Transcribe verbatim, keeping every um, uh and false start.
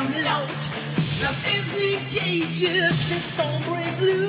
I'm lost. Now empty cages, this storm breaks loose.